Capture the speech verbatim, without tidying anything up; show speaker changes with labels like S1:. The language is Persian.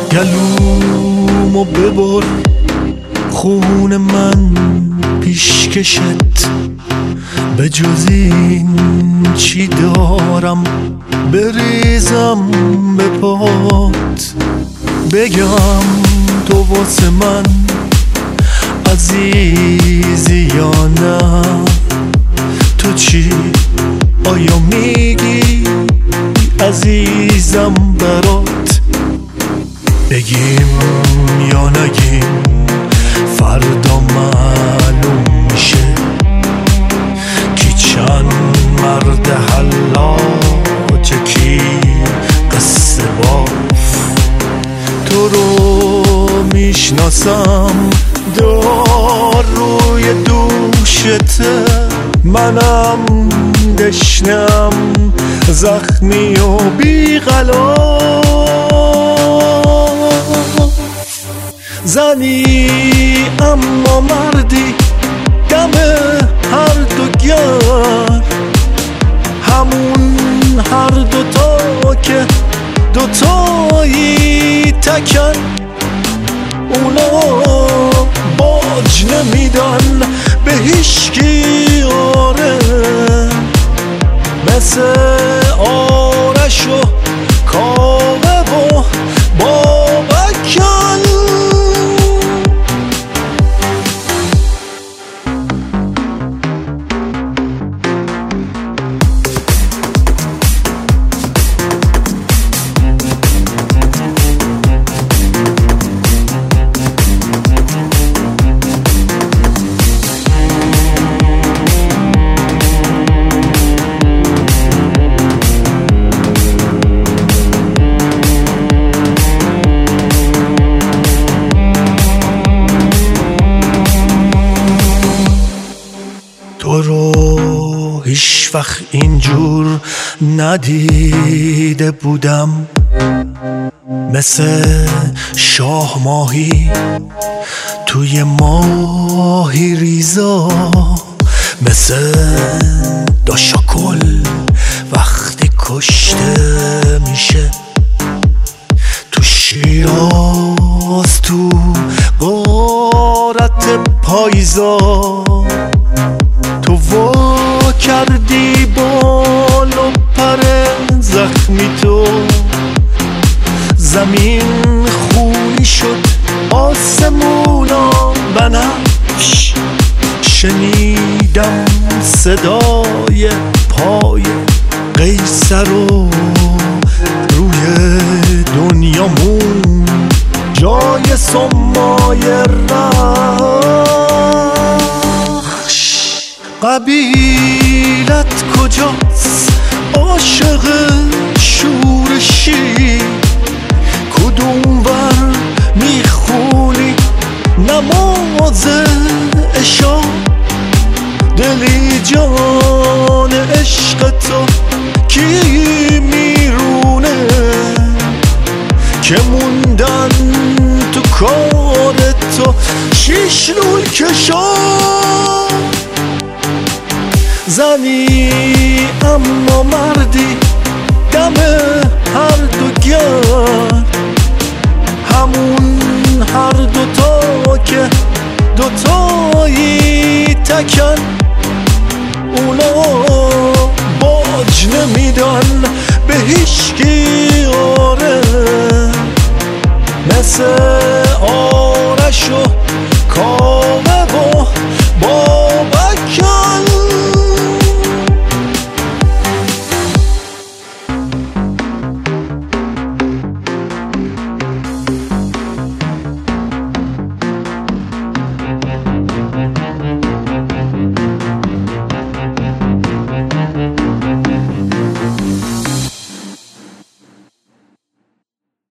S1: گلومو ببر خون من پیشکشت، به جز این چی دارم بریزم به پات؟ بگم تو واسه من عزیزی یا نه؟ تو چی؟ آیا میگی عزیزم برات؟ بگیم یا نگیم فردا معلوم میشه کی چند مرد حلاج کی قصه باف. تو رو میشناسم دار روی دوشته، منم دشنم زخمی و بی‌غلاف. زنی اما مردی دم هر دو گر، همون هر دوتا که دوتایی تکن. اونا باج نمیدن به هیچکی، آره مثل آرش و کاوه و بابکن. تو رو هیچ وقت اینجور ندیده بودم، مثل شاه ماهی توی ماهی ریزا، مثل داشاکل وقتی کشته میشه تو شیراز، تو غارت پاییزا. تو وا کردی بال و پر زخمی، تو زمین خونی شد آسمونا بنفش. شنیدم صدای پای قیصر رو روی دنیامون جای سمای رخش. قبیلت کجاست عاشق شورشی؟ کدوم ور میخونی نماز عشا؟ دلی جان عشق تو کی میرونه که موندن تو کار تو شیش رول کشا؟ زنی اما مردی دم هر دو گر، همون هر دوتا که دوتایی تکن. اونا باج نمیدن به هیچکی، آره مثل آرش و کاوه